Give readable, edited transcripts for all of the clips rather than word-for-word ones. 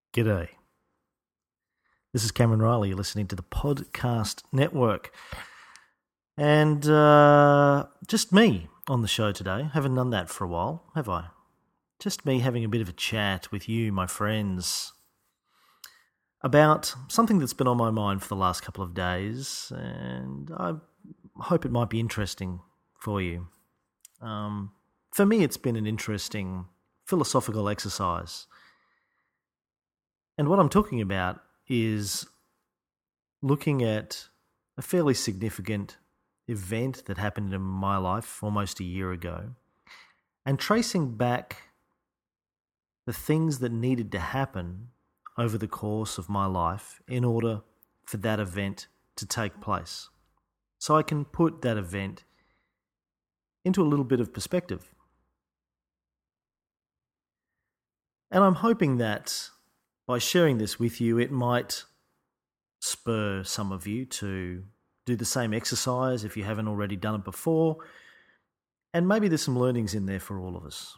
G'day. This is Cameron Riley. You're listening to the Podcast Network. And just me on the show today. Haven't done that for a while, have I? Just me having a bit of a chat with you, my friends, about something that's been on my mind for the last couple of days, and I hope it might be interesting for you. For me, it's been an interesting philosophical exercise. And what I'm talking about is looking at a fairly significant event that happened in my life almost a year ago and tracing back the things that needed to happen over the course of my life in order for that event to take place. So I can put that event into a little bit of perspective. And I'm hoping that by sharing this with you, it might spur some of you to do the same exercise if you haven't already done it before. And maybe there's some learnings in there for all of us.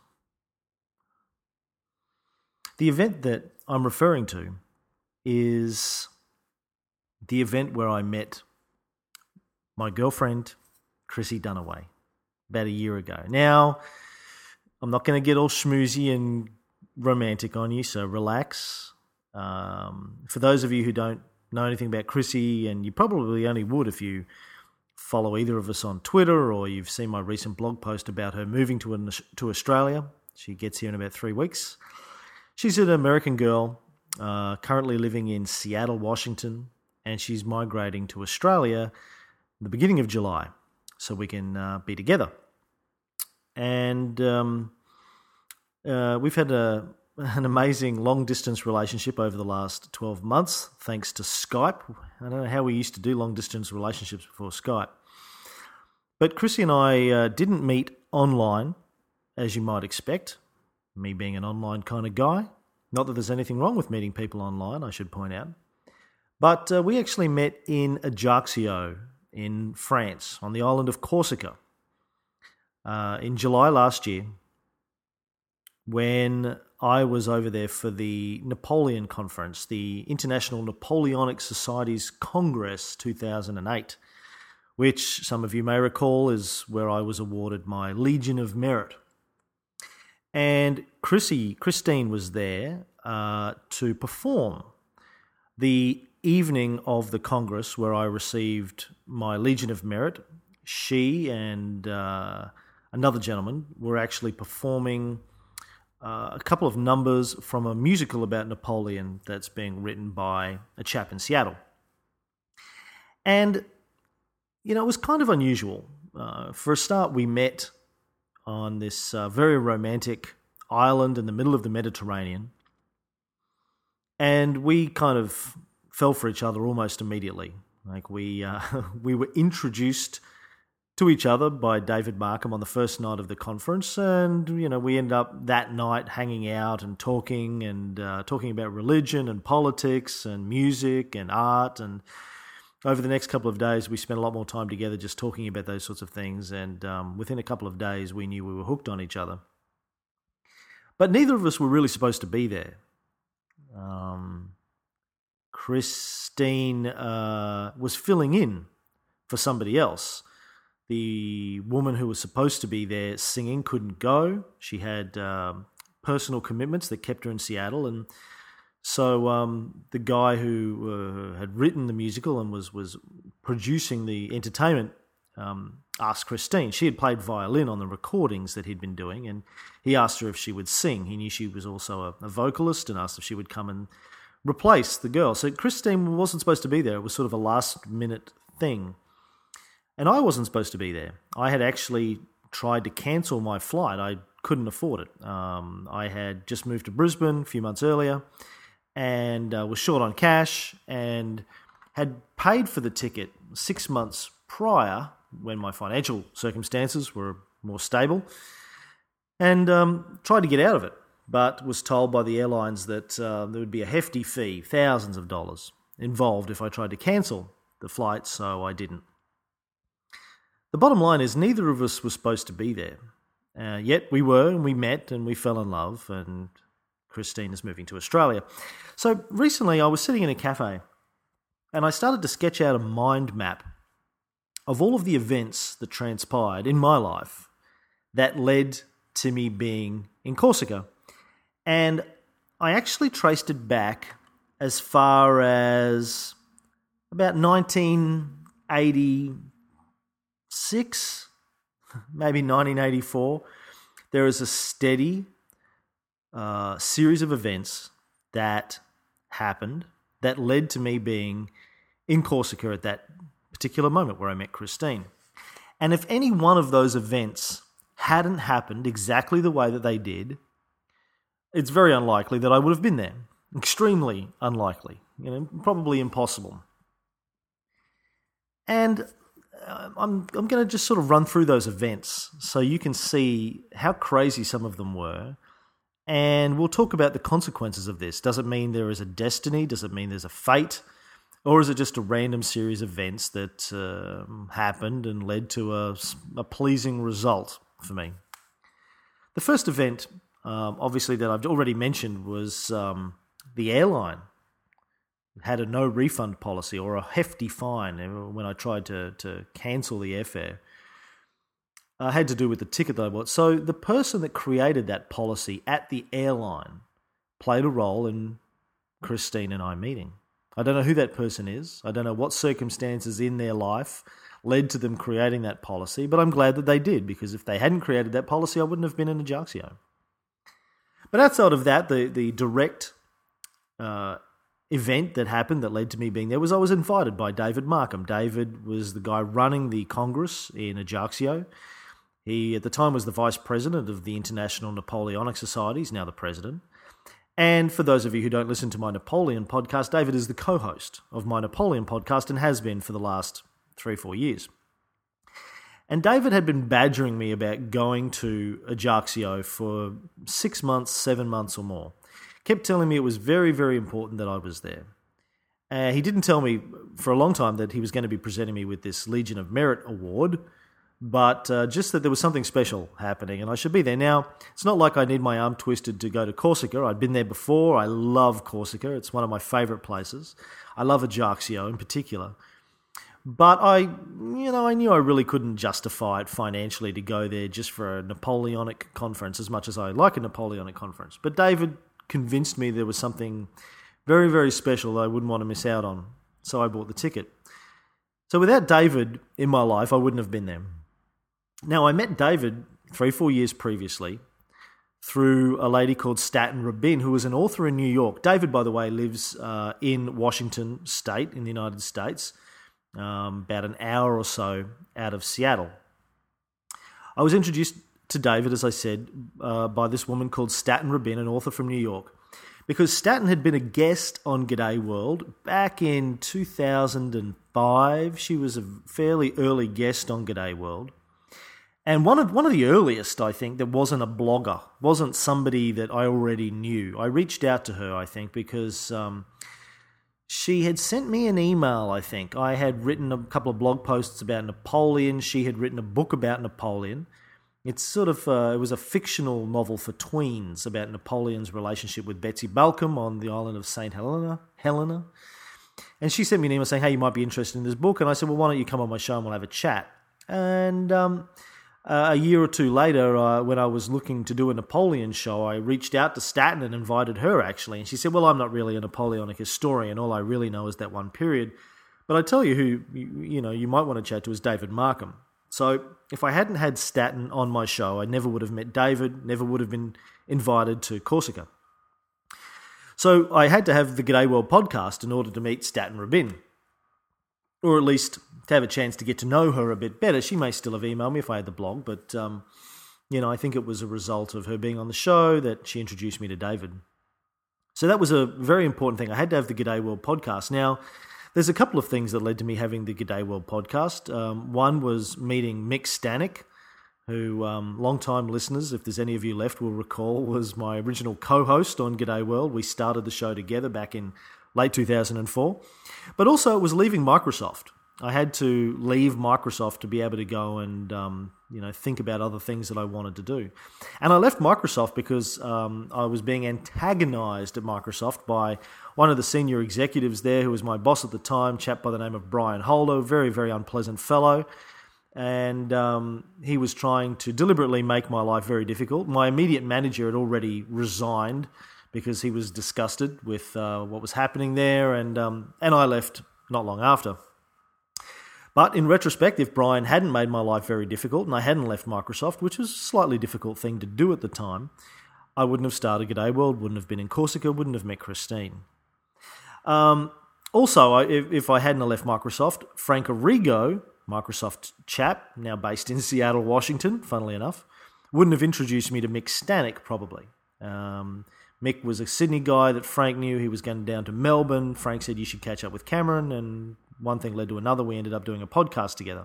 The event that I'm referring to is the event where I met my girlfriend, Chrissy Dunaway, about a year ago. Now, I'm not going to get all schmoozy and romantic on you, so relax. For those of you who don't know anything about Chrissy, and you probably only would if you follow either of us on Twitter or you've seen my recent blog post about her moving to Australia. She gets here in about 3 weeks. She's an American girl, currently living in Seattle, Washington, and she's migrating to Australia in the beginning of July so we can be together. And we've had an amazing long-distance relationship over the last 12 months, thanks to Skype. I don't know how we used to do long-distance relationships before Skype. But Chrissy and I didn't meet online, as you might expect, me being an online kind of guy. Not that there's anything wrong with meeting people online, I should point out. But we actually met in Ajaccio in France, on the island of Corsica, in July last year, when I was over there for the Napoleon Conference, the International Napoleonic Society's Congress 2008, which some of you may recall is where I was awarded my Legion of Merit. And Christine was there to perform the evening of the Congress where I received my Legion of Merit. She and another gentleman were actually performing a couple of numbers from a musical about Napoleon that's being written by a chap in Seattle. And, you know, it was kind of unusual. For a start, we met on this very romantic island in the middle of the Mediterranean, and we kind of fell for each other almost immediately. Like we were introduced to each other by David Markham on the first night of the conference, and you know we ended up that night hanging out and talking about religion and politics and music and art, and over the next couple of days we spent a lot more time together just talking about those sorts of things, and within a couple of days we knew we were hooked on each other. But neither of us were really supposed to be there. Christine was filling in for somebody else. The woman who was supposed to be there singing couldn't go. She had personal commitments that kept her in Seattle. And so the guy who had written the musical and was producing the entertainment asked Christine. She had played violin on the recordings that he'd been doing, and he asked her if she would sing. He knew she was also a vocalist and asked if she would come and replace the girl. So Christine wasn't supposed to be there. It was sort of a last-minute thing. And I wasn't supposed to be there. I had actually tried to cancel my flight. I couldn't afford it. I had just moved to Brisbane a few months earlier and was short on cash and had paid for the ticket 6 months prior when my financial circumstances were more stable and tried to get out of it, but was told by the airlines that there would be a hefty fee, thousands of dollars, involved if I tried to cancel the flight, so I didn't. The bottom line is neither of us was supposed to be there. Yet we were, and we met, and we fell in love, and Christine is moving to Australia. So recently I was sitting in a cafe and I started to sketch out a mind map of all of the events that transpired in my life that led to me being in Corsica. And I actually traced it back as far as about 1986, maybe 1984. There is a steady series of events that happened that led to me being in Corsica at that particular moment where I met Christine. And if any one of those events hadn't happened exactly the way that they did, it's very unlikely that I would have been there. Extremely unlikely. Probably impossible. And I'm going to just sort of run through those events so you can see how crazy some of them were. And we'll talk about the consequences of this. Does it mean there is a destiny? Does it mean there's a fate? Or is it just a random series of events that happened and led to a pleasing result for me? The first event, obviously, that I've already mentioned was the airline. It had a no refund policy or a hefty fine when I tried to cancel the airfare. It had to do with the ticket that I bought. So the person that created that policy at the airline played a role in Christine and I meeting. I don't know who that person is. I don't know what circumstances in their life led to them creating that policy, but I'm glad that they did, because if they hadn't created that policy, I wouldn't have been in Ajaccio. But outside of that, the direct event that happened that led to me being there was I was invited by David Markham. David was the guy running the Congress in Ajaccio. He, at the time, was the vice president of the International Napoleonic Society. He's now the president. And for those of you who don't listen to my Napoleon podcast, David is the co-host of my Napoleon podcast and has been for the last 3-4 years. And David had been badgering me about going to Ajaccio for 6 months, 7 months or more. Kept telling me it was very, very important that I was there. He didn't tell me for a long time that he was going to be presenting me with this Legion of Merit award, but just that there was something special happening and I should be there. Now, it's not like I need my arm twisted to go to Corsica. I'd been there before. I love Corsica. It's one of my favourite places. I love Ajaccio in particular. But I knew I really couldn't justify it financially to go there just for a Napoleonic conference as much as I like a Napoleonic conference. But David convinced me there was something very, very special that I wouldn't want to miss out on. So I bought the ticket. So without David in my life, I wouldn't have been there. Now, I met David 3-4 years previously through a lady called Staten Rabin, who was an author in New York. David, by the way, lives in Washington State in the United States, about an hour or so out of Seattle. I was introduced to David, as I said, by this woman called Staten Rabin, an author from New York, because Staten had been a guest on G'day World back in 2005. She was a fairly early guest on G'day World. And one of the earliest, I think, that wasn't a blogger, wasn't somebody that I already knew. I reached out to her, I think, because she had sent me an email, I think. I had written a couple of blog posts about Napoleon. She had written a book about Napoleon. It's sort of, it was a fictional novel for tweens about Napoleon's relationship with Betsy Balcom on the island of St. Helena. And she sent me an email saying, hey, you might be interested in this book. And I said, well, why don't you come on my show and we'll have a chat. And a year or two later, when I was looking to do a Napoleon show, I reached out to Staten and invited her, actually. And she said, well, I'm not really a Napoleonic historian. All I really know is that one period. But I tell you who you might want to chat to is David Markham. So if I hadn't had Staten on my show, I never would have met David, never would have been invited to Corsica. So I had to have the G'day World podcast in order to meet Staten Rabin, or at least to have a chance to get to know her a bit better. She may still have emailed me if I had the blog, but I think it was a result of her being on the show that she introduced me to David. So that was a very important thing. I had to have the G'day World podcast. Now, there's a couple of things that led to me having the G'day World podcast. One was meeting Mick Stanek, who long-time listeners, if there's any of you left, will recall was my original co-host on G'day World. We started the show together back in late 2004. But also it was leaving Microsoft. I had to leave Microsoft to be able to go and think about other things that I wanted to do. And I left Microsoft because I was being antagonized at Microsoft by one of the senior executives there who was my boss at the time, a chap by the name of Brian Holder, very, very unpleasant fellow. And he was trying to deliberately make my life very difficult. My immediate manager had already resigned because he was disgusted with what was happening there, and I left not long after. But in retrospect, if Brian hadn't made my life very difficult and I hadn't left Microsoft, which was a slightly difficult thing to do at the time, I wouldn't have started G'day World, wouldn't have been in Corsica, wouldn't have met Christine. Also, if I hadn't left Microsoft, Frank Arrigo, Microsoft chap, now based in Seattle, Washington, funnily enough, wouldn't have introduced me to Mick Stanek, probably. Mick was a Sydney guy that Frank knew. He was going down to Melbourne. Frank said, you should catch up with Cameron, and one thing led to another. We ended up doing a podcast together.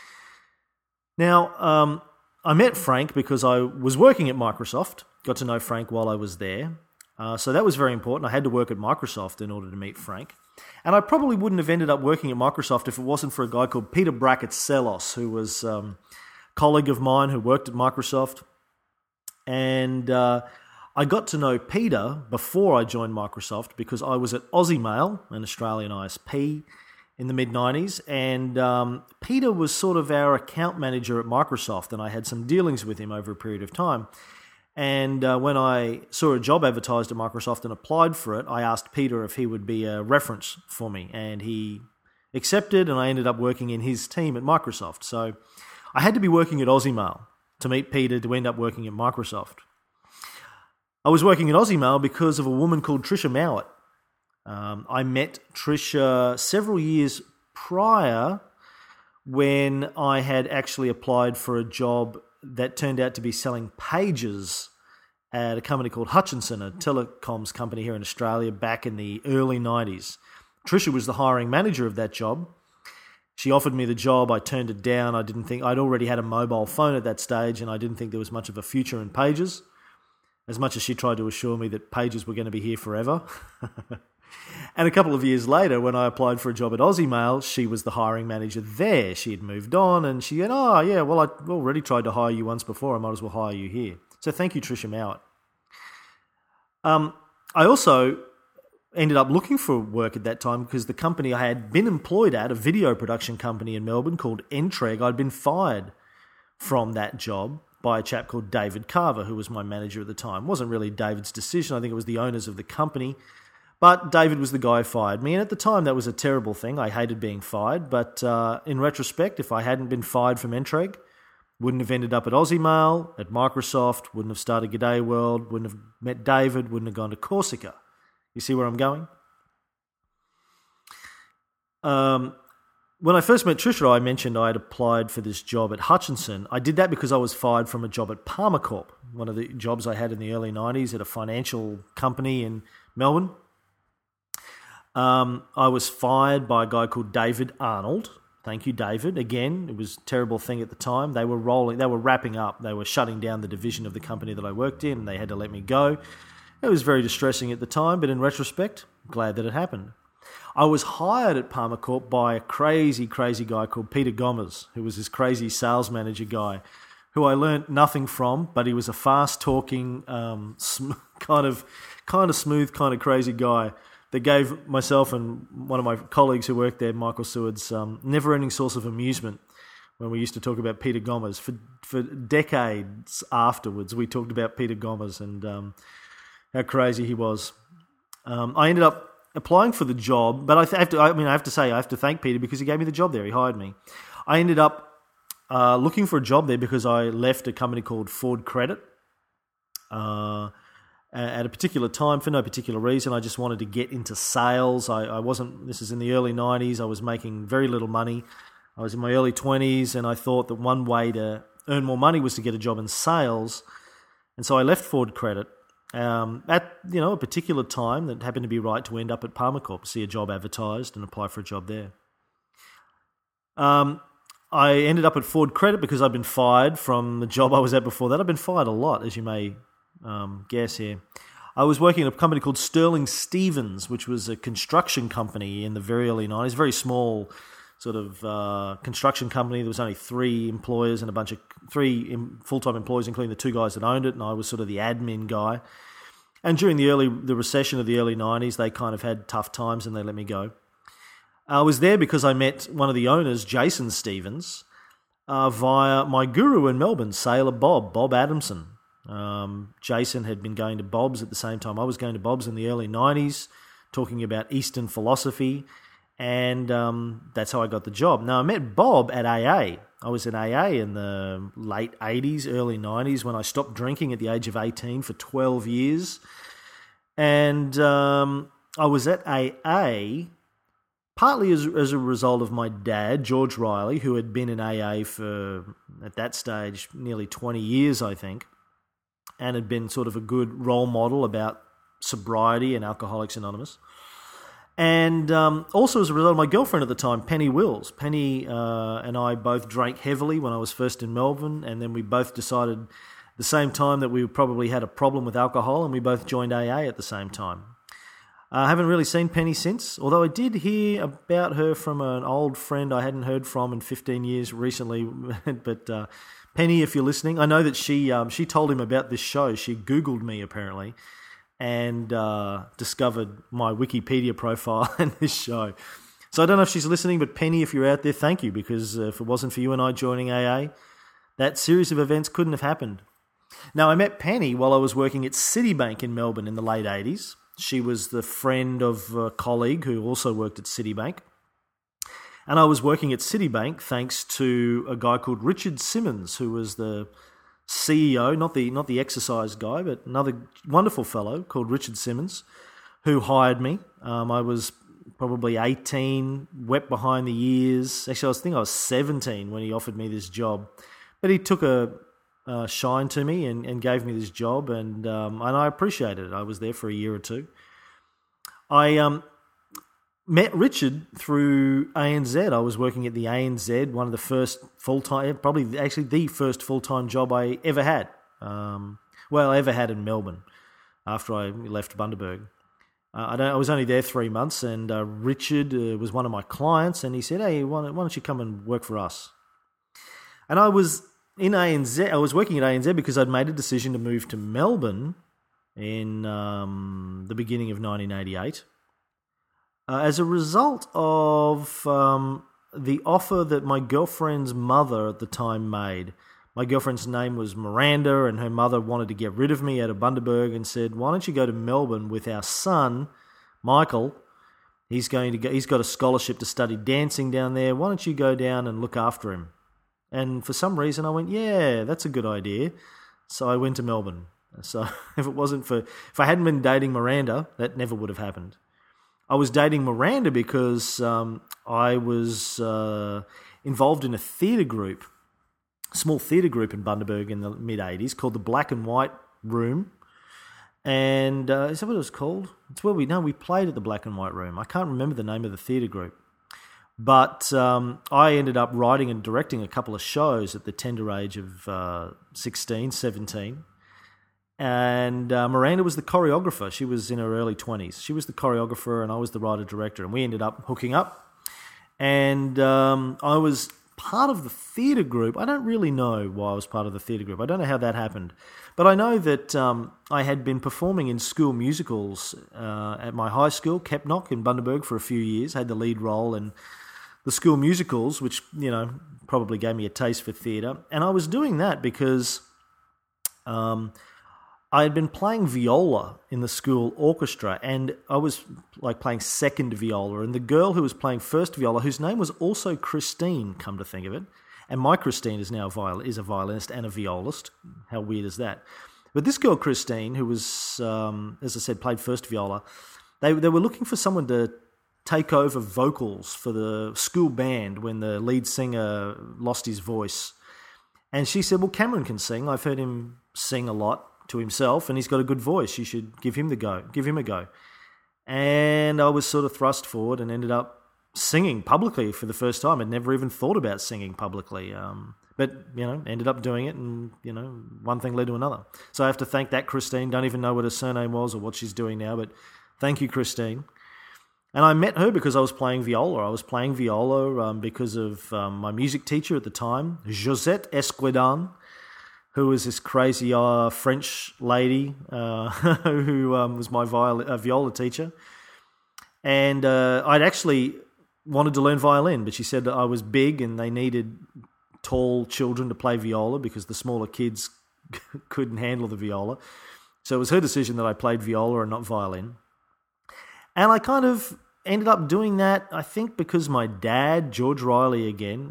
Now, I met Frank because I was working at Microsoft, got to know Frank while I was there. So that was very important. I had to work at Microsoft in order to meet Frank. And I probably wouldn't have ended up working at Microsoft if it wasn't for a guy called Peter Brackett-Sellos, who was a colleague of mine who worked at Microsoft. And I got to know Peter before I joined Microsoft because I was at Aussie Mail, an Australian ISP, in the mid-90s, and Peter was sort of our account manager at Microsoft, and I had some dealings with him over a period of time. And when I saw a job advertised at Microsoft and applied for it, I asked Peter if he would be a reference for me, and he accepted, and I ended up working in his team at Microsoft. So I had to be working at Aussie Mail to meet Peter to end up working at Microsoft. I was working at Aussie Mail because of a woman called Tricia Mowat. I met Tricia several years prior when I had actually applied for a job that turned out to be selling pages at a company called Hutchinson, a telecoms company here in Australia back in the early 90s. Tricia was the hiring manager of that job. She offered me the job. I turned it down. I'd already had a mobile phone at that stage, and I didn't think there was much of a future in pages, as much as she tried to assure me that pages were going to be here forever. And a couple of years later, when I applied for a job at Aussie Mail, she was the hiring manager there. She had moved on, and she said, oh, yeah, well, I already tried to hire you once before. I might as well hire you here. So thank you, Tricia Mowat. I also ended up looking for work at that time because the company I had been employed at, a video production company in Melbourne called Entreg, I'd been fired from that job by a chap called David Carver, who was my manager at the time. It wasn't really David's decision. I think it was the owners of the company. But David was the guy who fired me, and at the time that was a terrible thing. I hated being fired, but in retrospect, if I hadn't been fired from Entreg, wouldn't have ended up at Aussie Mail, at Microsoft, wouldn't have started G'day World, wouldn't have met David, wouldn't have gone to Corsica. You see where I'm going? When I first met Tricia, I mentioned I had applied for this job at Hutchinson. I did that because I was fired from a job at Palmercorp, one of the jobs I had in the early 90s at a financial company in Melbourne. I was fired by a guy called David Arnold. Thank you, David. Again, it was a terrible thing at the time. They were wrapping up. They were shutting down the division of the company that I worked in, and they had to let me go. It was very distressing at the time, but in retrospect, glad that it happened. I was hired at Palmercorp by a crazy, crazy guy called Peter Gomez, who was this crazy sales manager guy, who I learnt nothing from, but he was a fast-talking, kind of smooth, kind of crazy guy that gave myself and one of my colleagues who worked there, Michael Seward's, never-ending source of amusement when we used to talk about Peter Gomez. For decades afterwards, we talked about Peter Gomez and how crazy he was. I ended up applying for the job, but I have to thank Peter because he gave me the job there. He hired me. I ended up looking for a job there because I left a company called Ford Credit. At a particular time, for no particular reason, I just wanted to get into sales. This is in the early 90s, I was making very little money. I was in my early 20s, and I thought that one way to earn more money was to get a job in sales. And so I left Ford Credit at a particular time that happened to be right to end up at Palmercorp, see a job advertised and apply for a job there. I ended up at Ford Credit because I'd been fired from the job I was at before that. I've been fired a lot, as you may guess here. I was working at a company called Sterling Stevens, which was a construction company in the very early 90s, very small sort of construction company. There was only 3 employers and three full-time employees, including the 2 guys that owned it, and I was sort of the admin guy. And during the recession of the early 90s, they kind of had tough times and they let me go. I was there because I met one of the owners, Jason Stevens, via my guru in Melbourne, Sailor Bob Adamson. Jason had been going to Bob's at the same time I was going to Bob's in the early 90s, talking about Eastern philosophy, and that's how I got the job. Now, I met Bob at AA. I was in AA in the late 80s, early 90s, when I stopped drinking at the age of 18 for 12 years. And I was at AA partly as a result of my dad, George Riley, who had been in AA for, at that stage, nearly 20 years, I think, and had been sort of a good role model about sobriety and Alcoholics Anonymous. And also as a result of my girlfriend at the time, Penny Wills. Penny and I both drank heavily when I was first in Melbourne, and then we both decided at the same time that we probably had a problem with alcohol, and we both joined AA at the same time. I haven't really seen Penny since, although I did hear about her from an old friend I hadn't heard from in 15 years recently. But Penny, if you're listening, I know that she told him about this show. She Googled me, apparently, and discovered my Wikipedia profile and this show. So I don't know if she's listening, but Penny, if you're out there, thank you, because if it wasn't for you and I joining AA, that series of events couldn't have happened. Now, I met Penny while I was working at Citibank in Melbourne in the late 80s. She was the friend of a colleague who also worked at Citibank. And I was working at Citibank thanks to a guy called Richard Simmons, who was the CEO, not the exercise guy, but another wonderful fellow called Richard Simmons, who hired me. I was probably 18, wet behind the ears. Actually, I was 17 when he offered me this job. But he took a shine to me and gave me this job, and I appreciated it. I was there for a year or two. I met Richard through ANZ. I was working at the ANZ, one of the first full-time, probably actually the first full-time job I ever had. I ever had in Melbourne after I left Bundaberg. I was only there 3 months, and Richard was one of my clients, and he said, "Hey, why don't you come and work for us?" And I was in ANZ. I was working at ANZ because I'd made a decision to move to Melbourne in the beginning of 1988. As a result of the offer that my girlfriend's mother at the time made. My girlfriend's name was Miranda, and her mother wanted to get rid of me out of Bundaberg and said, "Why don't you go to Melbourne with our son, Michael? He's got a scholarship to study dancing down there. Why don't you go down and look after him?" And for some reason I went, "Yeah, that's a good idea." So I went to Melbourne. So if I hadn't been dating Miranda, that never would have happened. I was dating Miranda because I was involved in a theatre group, small theatre group in Bundaberg in the mid-'80s called the Black and White Room. And is that what it was called? It's where we played at the Black and White Room. I can't remember the name of the theatre group. But I ended up writing and directing a couple of shows at the tender age of 16, 17. And Miranda was the choreographer. She was in her early 20s. She was the choreographer and I was the writer-director. And we ended up hooking up. And I was part of the theatre group. I don't really know why I was part of the theatre group. I don't know how that happened. But I know that I had been performing in school musicals at my high school, Kepnock in Bundaberg, for a few years. Had the lead role in the school musicals, which, probably gave me a taste for theatre. And I was doing that because I had been playing viola in the school orchestra, and I was playing second viola. And the girl who was playing first viola, whose name was also Christine, come to think of it, and my Christine is now is a violinist and a violist. How weird is that? But this girl, Christine, who was, as I said, played first viola, they were looking for someone to take over vocals for the school band when the lead singer lost his voice. And she said, "Well, Cameron can sing. I've heard him sing a lot to himself, and he's got a good voice. You should give him a go." And I was sort of thrust forward and ended up singing publicly for the first time. I'd never even thought about singing publicly. But, ended up doing it, and, one thing led to another. So I have to thank that Christine. Don't even know what her surname was or what she's doing now, but thank you, Christine. And I met her because I was playing viola. I was playing viola because of my music teacher at the time, Josette Esquedan, who was this crazy French lady who was my viola teacher. And I'd actually wanted to learn violin, but she said that I was big and they needed tall children to play viola because the smaller kids couldn't handle the viola. So it was her decision that I played viola and not violin. And I kind of ended up doing that, I think, because my dad, George Riley again,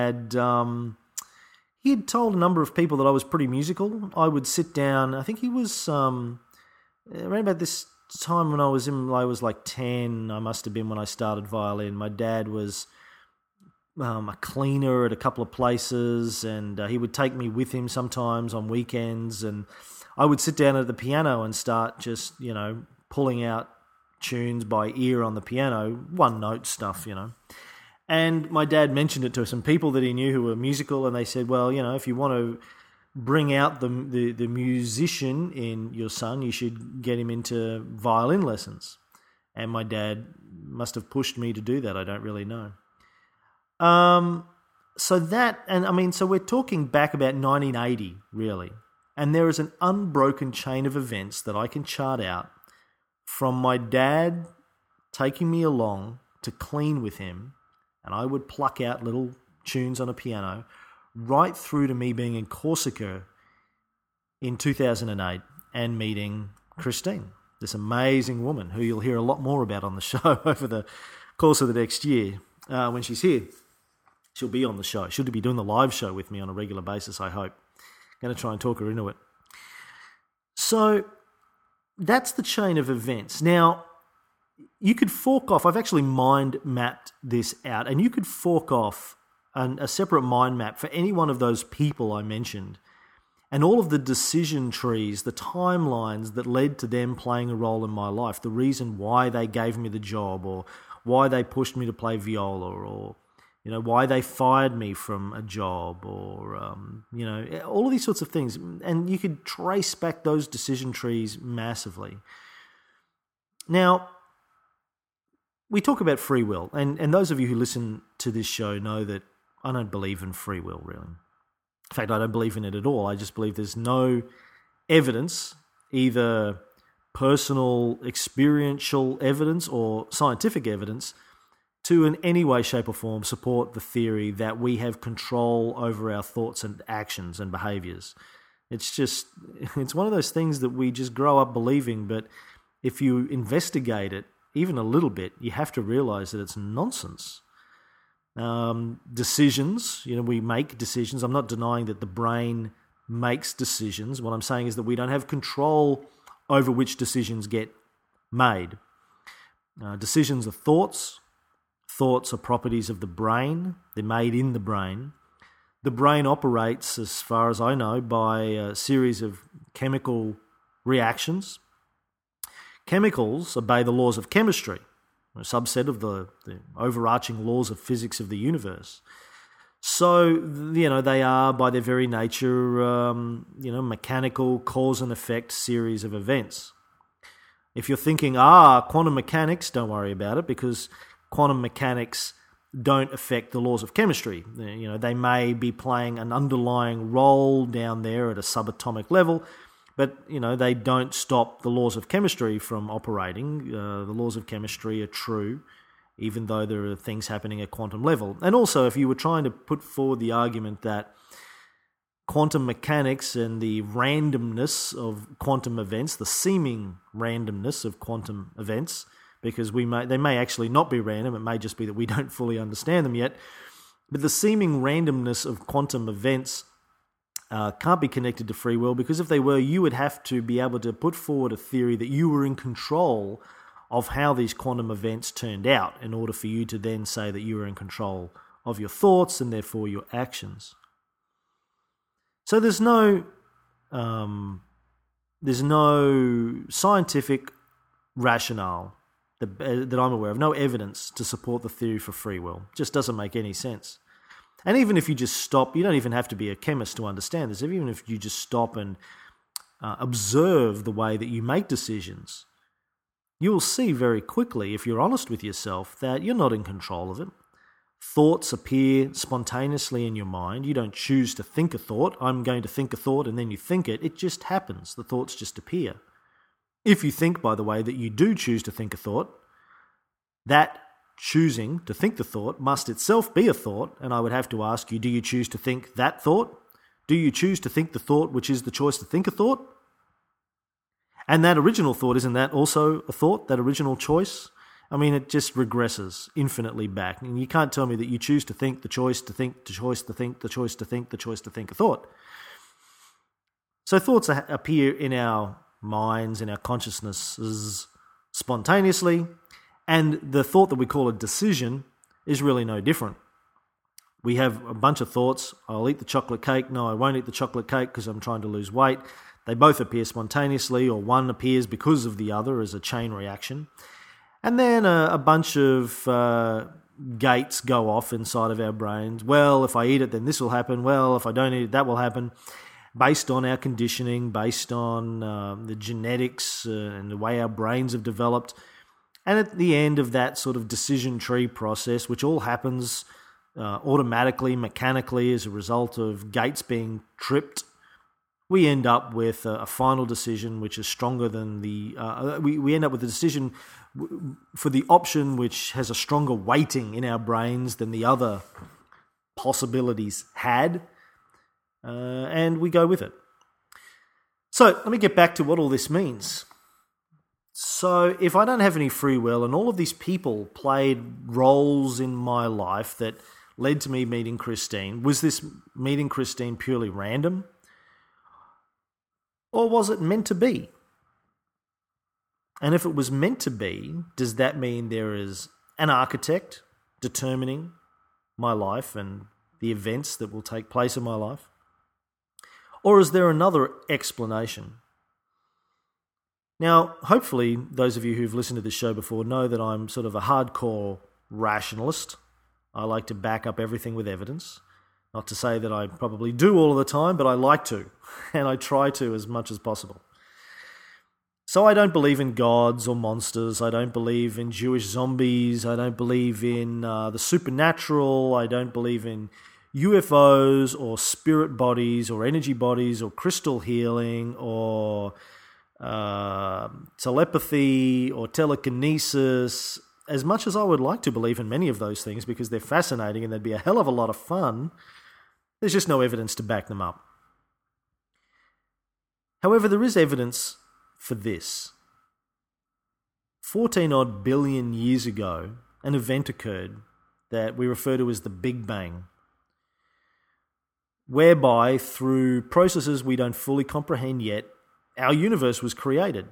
he had told a number of people that I was pretty musical. I would sit down, I think he was around about this time when I was like 10, I must have been when I started violin. My dad was a cleaner at a couple of places, and he would take me with him sometimes on weekends, and I would sit down at the piano and start just, pulling out tunes by ear on the piano, one note stuff, And my dad mentioned it to some people that he knew who were musical, and they said, well, if you want to bring out the musician in your son, you should get him into violin lessons. And my dad must have pushed me to do that. I don't really know. So we're talking back about 1980, really. And there is an unbroken chain of events that I can chart out from my dad taking me along to clean with him, and I would pluck out little tunes on a piano, right through to me being in Corsica in 2008 and meeting Christine, this amazing woman who you'll hear a lot more about on the show over the course of the next year. When she's here, she'll be on the show. She'll be doing the live show with me on a regular basis, I hope. Going to try and talk her into it. So that's the chain of events. Now, you could fork off, I've actually mind mapped this out, and you could fork off a separate mind map for any one of those people I mentioned, and all of the decision trees, the timelines that led to them playing a role in my life, the reason why they gave me the job, or why they pushed me to play viola, or why they fired me from a job, or all of these sorts of things. And you could trace back those decision trees massively. Now, we talk about free will, and those of you who listen to this show know that I don't believe in free will, really. In fact, I don't believe in it at all. I just believe there's no evidence, either personal, experiential evidence or scientific evidence, to in any way, shape or form support the theory that we have control over our thoughts and actions and behaviours. It's one of those things that we just grow up believing, but if you investigate it even a little bit, you have to realise that it's nonsense. Decisions, we make decisions. I'm not denying that the brain makes decisions. What I'm saying is that we don't have control over which decisions get made. Decisions are thoughts. Thoughts are properties of the brain. They're made in the brain. The brain operates, as far as I know, by a series of chemical reactions. Chemicals obey the laws of chemistry, a subset of the overarching laws of physics of the universe. So, they are, by their very nature, mechanical cause and effect series of events. If you're thinking, quantum mechanics, don't worry about it, because quantum mechanics don't affect the laws of chemistry. They may be playing an underlying role down there at a subatomic level, but, they don't stop the laws of chemistry from operating. The laws of chemistry are true, even though there are things happening at quantum level. And also, if you were trying to put forward the argument that quantum mechanics and the randomness of quantum events, the seeming randomness of quantum events, because they may actually not be random, it may just be that we don't fully understand them yet, but the seeming randomness of quantum events can't be connected to free will, because if they were, you would have to be able to put forward a theory that you were in control of how these quantum events turned out in order for you to then say that you were in control of your thoughts and therefore your actions. So there's no scientific rationale that I'm aware of, no evidence to support the theory for free will. It just doesn't make any sense. And even if you just stop, you don't even have to be a chemist to understand this. Even if you just stop and observe the way that you make decisions, you will see very quickly, if you're honest with yourself, that you're not in control of it. Thoughts appear spontaneously in your mind. You don't choose to think a thought. I'm going to think a thought, and then you think it. It just happens. The thoughts just appear. If you think, by the way, that you do choose to think a thought, that choosing to think the thought must itself be a thought, and I would have to ask you, do you choose to think that thought? Do you choose to think the thought which is the choice to think a thought? And that original thought, isn't that also a thought, that original choice? I mean, it just regresses infinitely back. And you can't tell me that you choose to think, the choice to think, the choice to think, the choice to think, the choice to think a thought. So thoughts appear in our minds, in our consciousnesses spontaneously, and the thought that we call a decision is really no different. We have a bunch of thoughts. I'll eat the chocolate cake. No, I won't eat the chocolate cake because I'm trying to lose weight. They both appear spontaneously, or one appears because of the other as a chain reaction. And then a bunch of gates go off inside of our brains. Well, if I eat it, then this will happen. Well, if I don't eat it, that will happen. Based on our conditioning, based on the genetics and the way our brains have developed. And at the end of that sort of decision tree process, which all happens automatically, mechanically, as a result of gates being tripped, we end up with a final decision which is stronger than we end up with a decision for the option which has a stronger weighting in our brains than the other possibilities had, and we go with it. So let me get back to what all this means. So if I don't have any free will and all of these people played roles in my life that led to me meeting Christine, was this meeting Christine purely random? Or was it meant to be? And if it was meant to be, does that mean there is an architect determining my life and the events that will take place in my life? Or is there another explanation? Now, hopefully, those of you who've listened to this show before know that I'm sort of a hardcore rationalist. I like to back up everything with evidence. Not to say that I probably do all of the time, but I like to, and I try to as much as possible. So I don't believe in gods or monsters. I don't believe in Jewish zombies. I don't believe in the supernatural. I don't believe in UFOs or spirit bodies or energy bodies or crystal healing or telepathy or telekinesis. As much as I would like to believe in many of those things because they're fascinating and they'd be a hell of a lot of fun, there's just no evidence to back them up. However, there is evidence for this. 14-odd billion years ago, an event occurred that we refer to as the Big Bang, whereby, through processes we don't fully comprehend yet, our universe was created.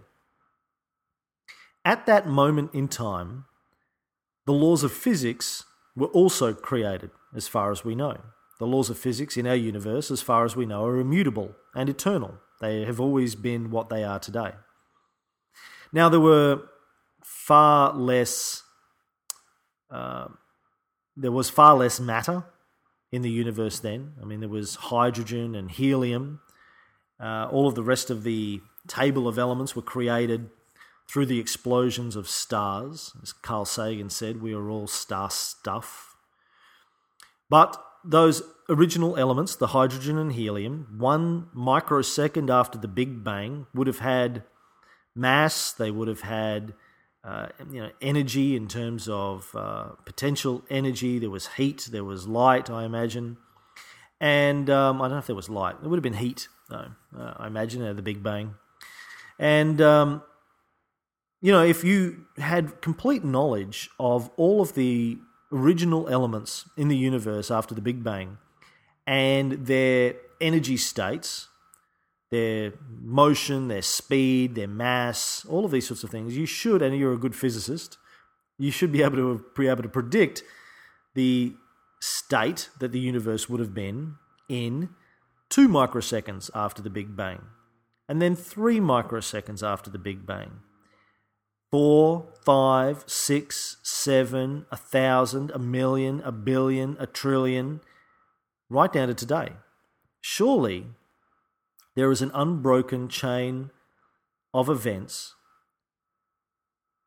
At that moment in time, the laws of physics were also created, as far as we know. The laws of physics in our universe, as far as we know, are immutable and eternal. They have always been what they are today. Now, there was far less matter in the universe then. I mean, there was hydrogen and helium. All of the rest of the table of elements were created through the explosions of stars. As Carl Sagan said, we are all star stuff. But those original elements, the hydrogen and helium, 1 microsecond after the Big Bang, would have had mass. They would have had energy in terms of potential energy. There was heat, there was light, I imagine. And I don't know if there was light. There would have been heat, though, I imagine, at the Big Bang. And, if you had complete knowledge of all of the original elements in the universe after the Big Bang and their energy states, their motion, their speed, their mass, all of these sorts of things, you should, and you're a good physicist, you should be able to predict the state that the universe would have been in 2 microseconds after the Big Bang, and then 3 microseconds after the Big Bang. 4, 5, 6, 7, 1,000, 1,000,000, 1,000,000,000, 1,000,000,000,000, right down to today. Surely there is an unbroken chain of events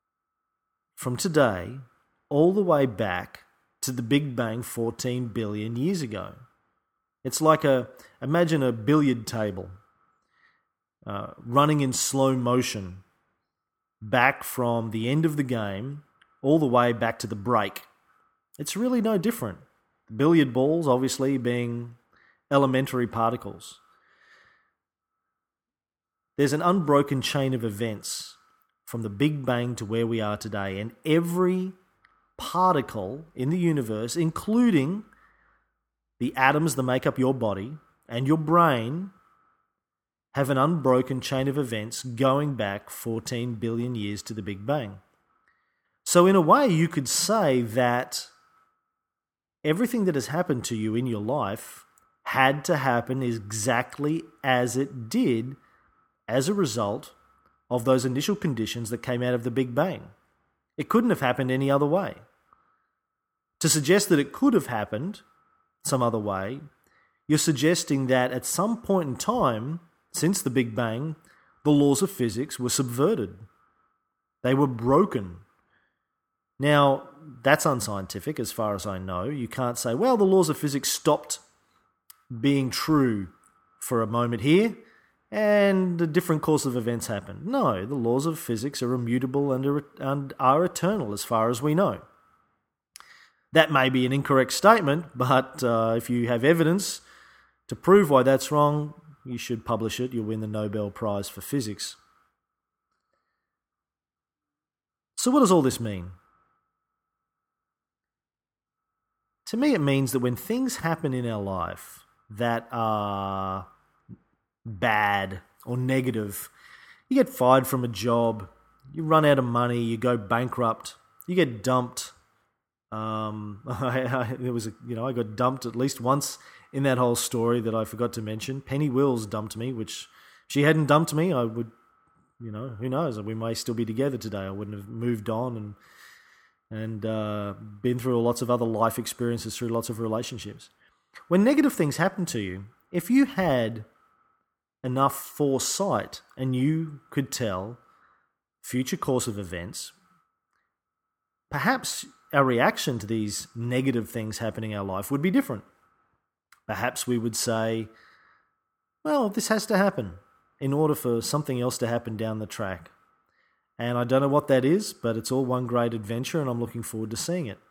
from today all the way back to the Big Bang 14 billion years ago. It's like imagine a billiard table running in slow motion back from the end of the game all the way back to the break. It's really no different. The billiard balls obviously being elementary particles. There's an unbroken chain of events from the Big Bang to where we are today, and every particle in the universe, including the atoms that make up your body and your brain, have an unbroken chain of events going back 14 billion years to the Big Bang. So in a way, you could say that everything that has happened to you in your life had to happen exactly as it did as a result of those initial conditions that came out of the Big Bang. It couldn't have happened any other way. To suggest that it could have happened some other way, you're suggesting that at some point in time, since the Big Bang, the laws of physics were subverted. They were broken. Now, that's unscientific as far as I know. You can't say, well, the laws of physics stopped being true for a moment here, and a different course of events happened. No, the laws of physics are immutable and are eternal as far as we know. That may be an incorrect statement, but if you have evidence to prove why that's wrong, you should publish it. You'll win the Nobel Prize for Physics. So what does all this mean? To me, it means that when things happen in our life that are bad or negative, you get fired from a job, you run out of money, you go bankrupt, you get dumped. I got dumped at least once in that whole story that I forgot to mention. Penny Wills dumped me, which if she hadn't dumped me, I would, who knows, we may still be together today. I wouldn't have moved on and been through lots of other life experiences through lots of relationships. When negative things happen to you, if you had enough foresight and you could tell future course of events, perhaps our reaction to these negative things happening in our life would be different. Perhaps we would say, well, this has to happen in order for something else to happen down the track. And I don't know what that is, but it's all one great adventure and I'm looking forward to seeing it.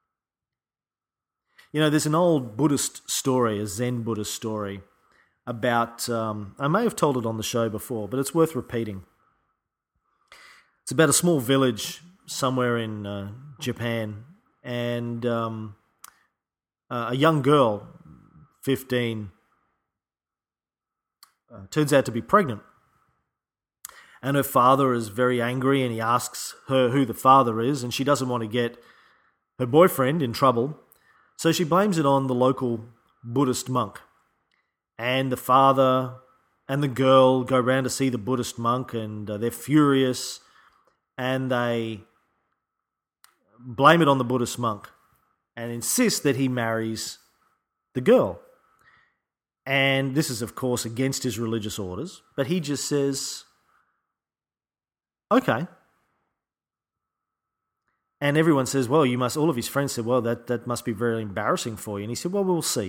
There's an old Buddhist story, a Zen Buddhist story, about, I may have told it on the show before, but it's worth repeating. It's about a small village somewhere in Japan, and a young girl, 15, turns out to be pregnant. And her father is very angry and he asks her who the father is, and she doesn't want to get her boyfriend in trouble, so she blames it on the local Buddhist monk. And the father and the girl go round to see the Buddhist monk, and they're furious, and they blame it on the Buddhist monk and insist that he marries the girl. And this is, of course, against his religious orders, but he just says, okay. And everyone says, well, all of his friends said, well, that must be very embarrassing for you. And he said, well, we'll see.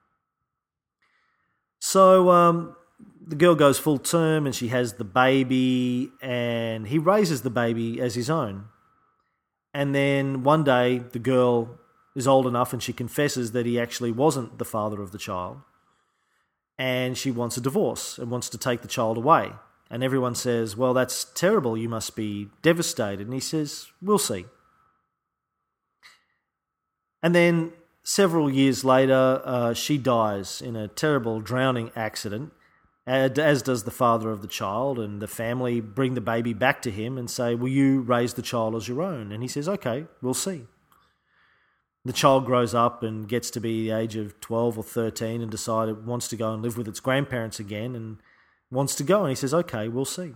So the girl goes full term and she has the baby, and he raises the baby as his own. And then one day the girl is old enough and she confesses that he actually wasn't the father of the child. And she wants a divorce and wants to take the child away. And everyone says, well, that's terrible. You must be devastated. And he says, we'll see. And then several years later, she dies in a terrible drowning accident, as does the father of the child, and the family bring the baby back to him and say, will you raise the child as your own? And he says, okay, we'll see. The child grows up and gets to be the age of 12 or 13 and decides it wants to go and live with its grandparents again and wants to go. And he says, okay, we'll see.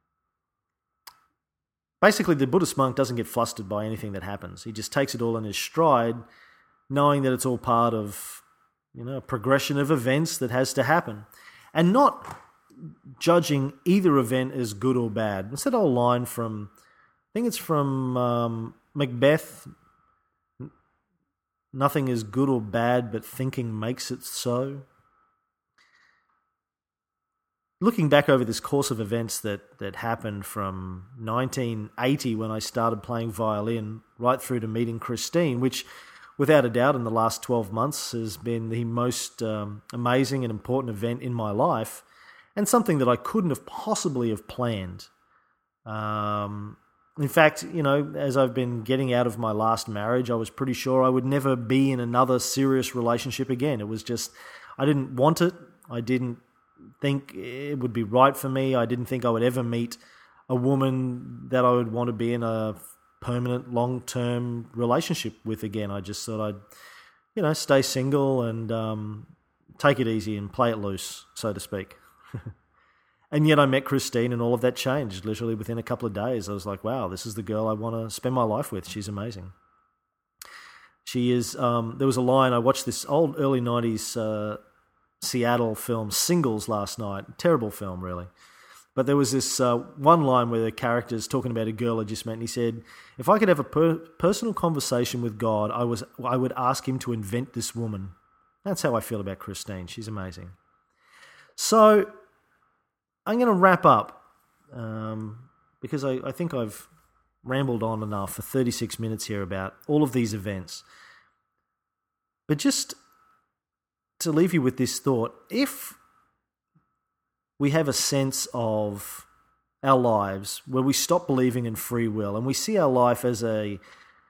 Basically, the Buddhist monk doesn't get flustered by anything that happens. He just takes it all in his stride, knowing that it's all part of, a progression of events that has to happen, and not judging either event as good or bad. It's that old line from think it's from Macbeth. Nothing is good or bad, but thinking makes it so. Looking back over this course of events that happened from 1980 when I started playing violin right through to meeting Christine, which without a doubt in the last 12 months has been the most amazing and important event in my life, and something that I couldn't have possibly have planned. In fact, as I've been getting out of my last marriage, I was pretty sure I would never be in another serious relationship again. It was just, I didn't want it. I didn't think it would be right for me. I didn't think I would ever meet a woman that I would want to be in a permanent, long-term relationship with again. I just thought I'd, stay single and take it easy and play it loose, so to speak. And yet I met Christine and all of that changed literally within a couple of days. I was like, wow, this is the girl I want to spend my life with. She's amazing. She is, there was a line, I watched this old early 90s Seattle film, Singles, last night. Terrible film, really. But there was this one line where the character's talking about a girl I just met, and he said, if I could have a personal conversation with God, I would ask him to invent this woman. That's how I feel about Christine. She's amazing. So I'm going to wrap up because I think I've rambled on enough for 36 minutes here about all of these events. But just to leave you with this thought, if we have a sense of our lives where we stop believing in free will and we see our life as a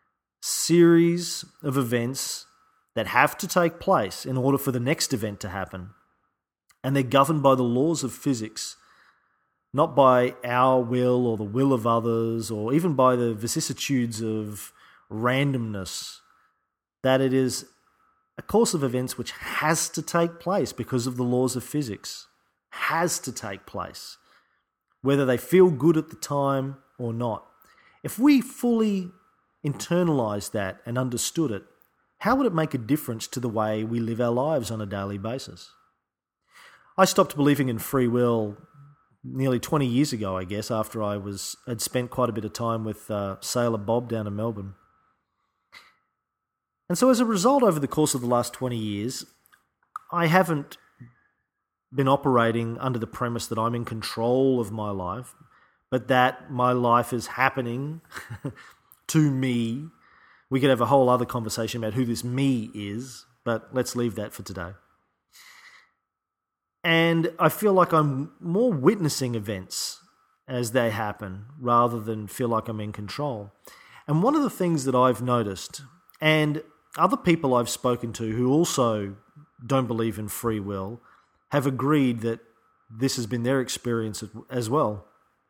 series of events that have to take place in order for the next event to happen, and they're governed by the laws of physics, not by our will or the will of others or even by the vicissitudes of randomness, that it is a course of events which has to take place because of the laws of physics, has to take place, whether they feel good at the time or not. If we fully internalized that and understood it, how would it make a difference to the way we live our lives on a daily basis? I stopped believing in free will nearly 20 years ago, I guess, after I had spent quite a bit of time with Sailor Bob down in Melbourne. And so as a result, over the course of the last 20 years, I haven't been operating under the premise that I'm in control of my life, but that my life is happening to me. We could have a whole other conversation about who this me is, but let's leave that for today. And I feel like I'm more witnessing events as they happen rather than feel like I'm in control. And one of the things that I've noticed, and other people I've spoken to who also don't believe in free will have agreed that this has been their experience as well,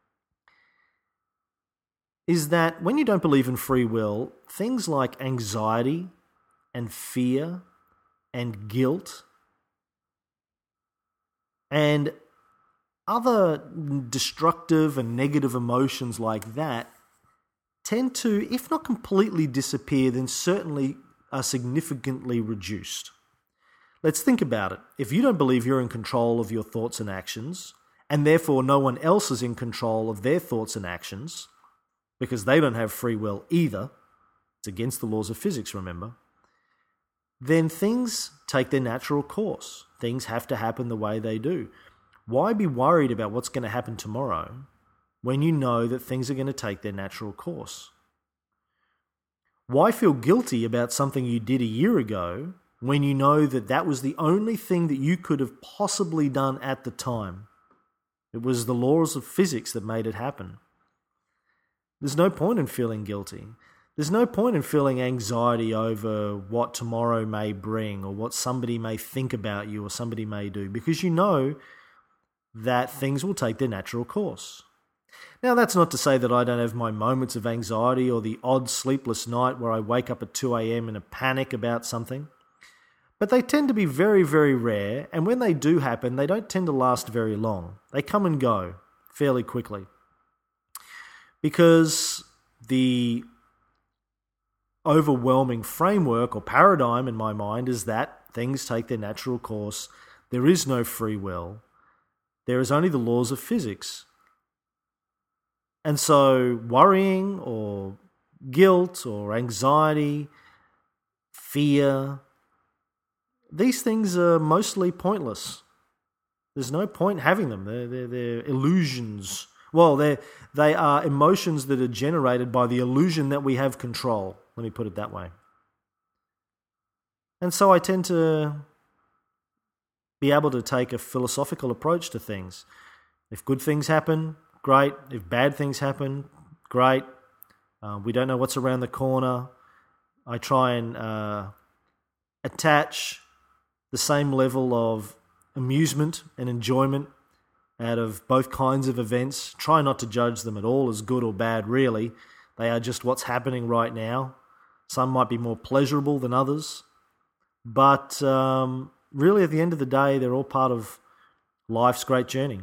is that when you don't believe in free will, things like anxiety and fear and guilt and other destructive and negative emotions like that tend to, if not completely disappear, then certainly are significantly reduced. Let's think about it. If you don't believe you're in control of your thoughts and actions, and therefore no one else is in control of their thoughts and actions, because they don't have free will either, it's against the laws of physics, remember, then things take their natural course. Things have to happen the way they do. Why be worried about what's going to happen tomorrow when you know that things are going to take their natural course? Why feel guilty about something you did a year ago when you know that that was the only thing that you could have possibly done at the time? It was the laws of physics that made it happen. There's no point in feeling guilty. There's no point in feeling anxiety over what tomorrow may bring or what somebody may think about you or somebody may do, because you know that things will take their natural course. Now, that's not to say that I don't have my moments of anxiety or the odd sleepless night where I wake up at 2 a.m. in a panic about something, but they tend to be very, very rare, and when they do happen, they don't tend to last very long. They come and go fairly quickly, because the overwhelming framework or paradigm in my mind is that things take their natural course. There is no free will. There is only the laws of physics. And so worrying or guilt or anxiety, fear, these things are mostly pointless. There's no point having them. They're illusions. Well, they are emotions that are generated by the illusion that we have control. Let me put it that way. And so I tend to be able to take a philosophical approach to things. If good things happen, great. If bad things happen, great. We don't know what's around the corner. I try and attach the same level of amusement and enjoyment out of both kinds of events. Try not to judge them at all as good or bad, really. They are just what's happening right now. Some might be more pleasurable than others. But really, at the end of the day, they're all part of life's great journey.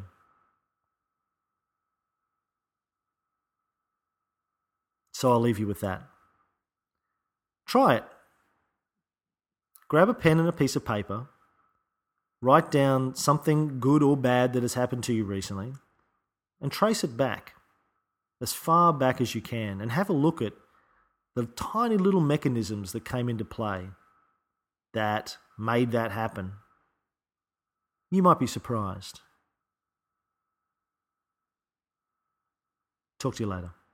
So I'll leave you with that. Try it. Grab a pen and a piece of paper. Write down something good or bad that has happened to you recently and trace it back as far back as you can and have a look at the tiny little mechanisms that came into play that made that happen. You might be surprised. Talk to you later.